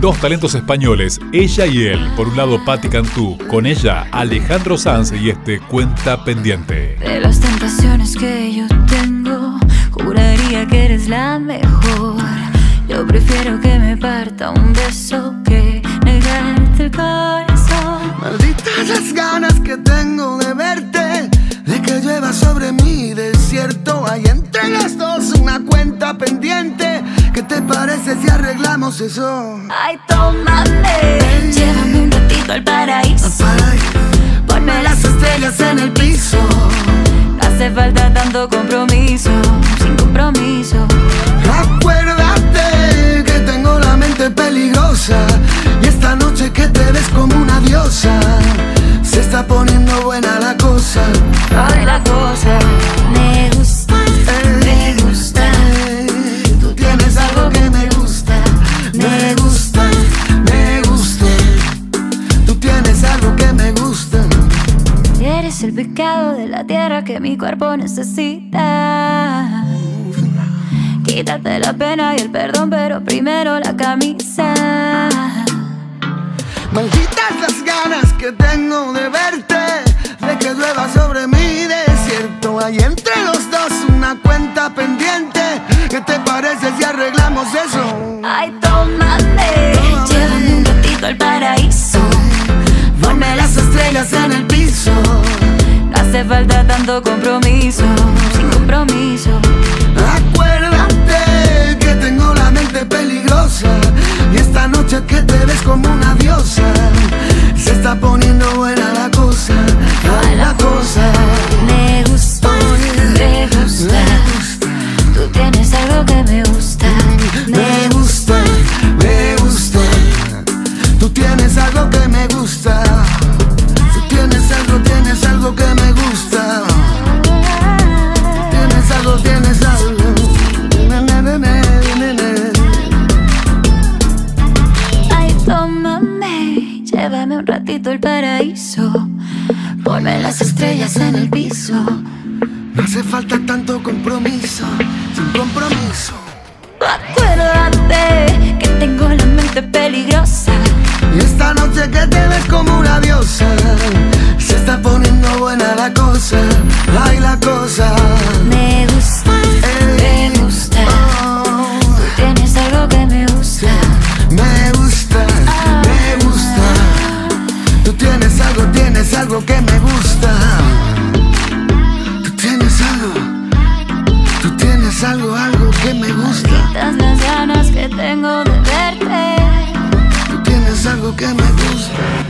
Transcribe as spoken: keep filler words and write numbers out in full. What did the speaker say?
Dos talentos españoles, ella y él. Por un lado Patti Cantú, con ella Alejandro Sanz y este Cuenta Pendiente. De las tentaciones que yo tengo, juraría que eres la mejor. Yo prefiero que me parta un beso que negarte el corazón. Malditas las ganas que tengo de verte, de que llueva sobre mi desierto. Hay entre las dos una cuenta pendiente. ¿Qué te parece si arreglamos eso? Ay, tómame, llévame un ratito al paraíso. Al paraíso. Ponme las estrellas en el piso. No hace falta tanto compromiso, sin compromiso. Acuérdate que tengo la mente peligrosa, y esta noche que te ves como una diosa, se está poniendo buena la cosa. Ay, la cosa. Me gusta, eh, me gusta. eh, Tú tienes algo que me gusta. Me gusta, me gusta. Tú tienes algo que me gusta. Eres el pecado de la tierra que mi cuerpo necesita. Quítate la pena y el perdón, pero primero la camisa. Malditas las ganas que tengo de verte, de que llueva sobre mi desierto. Hay entre los dos una cuenta pendiente. ¿Qué te parece si arreglamos eso? Ay, tómame, llévame un ratito al paraíso. Ponme las estrellas en el piso. No hace falta tanto compromiso, sin compromiso. Acuérdate que tengo la mente peligrosa, y esta noche que te ves como una diosa, se está poniendo buena la cosa. Ay, la cosa. Me gusta, me gusta. Tú tienes algo que me gusta. Me gusta, me gusta. Tú tienes algo que me gusta. Tú tienes algo, tienes algo que me gusta. Tienes algo, tienes algo. Ay, tómame, llévame un ratito al paraíso. Ponme las estrellas en el piso. No hace falta tanto compromiso, sin compromiso. Acuérdate que tengo la mente peligrosa. Y esta noche que te ves como una diosa, se está poniendo buena la cosa. Ay, la cosa. Me gusta, eh, me gusta. Oh, Tú tienes algo que me gusta. me gusta, me gusta. Tú tienes algo, tienes algo que me gusta. Tú tienes algo, tú tienes algo, algo que me gusta. Malditas las ganas que tengo de verte. Tú tienes algo que me gusta.